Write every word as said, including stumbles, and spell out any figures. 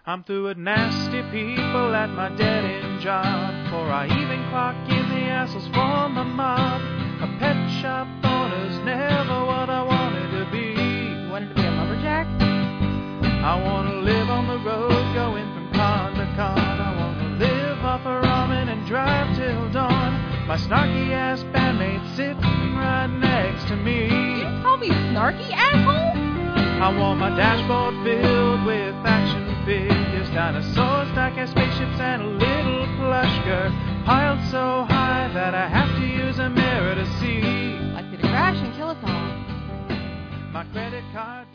I'm through with nasty people at my dead-end job. Before I even clock in, the assholes form my mob. A pet shop owner's never what I wanted to be. You wanted to be a lumberjack? I want to live on the road, going from con to con. I want to live off a ramen and drive till dawn. My snarky-ass bandmate sitting right next to me. You call me snarky, asshole? I want my dashboard filled with action figures, dinosaurs, die-cast spaceships, and a little plush girl piled so high that I have to use a mirror to see. Like to crash and kill us all. My credit card